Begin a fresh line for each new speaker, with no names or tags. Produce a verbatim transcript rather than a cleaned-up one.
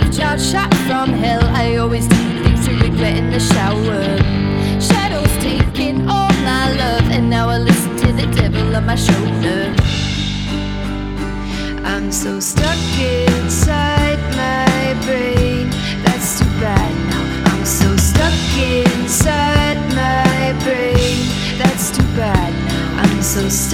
discharge shot from hell. I always do things to regret in the shower. Shadows taking all my love, and now I listen to the devil on my shoulder. I'm so stuck inside my brain. That's too bad now. I'm so stuck inside my brain. That's too bad now. I'm so stuck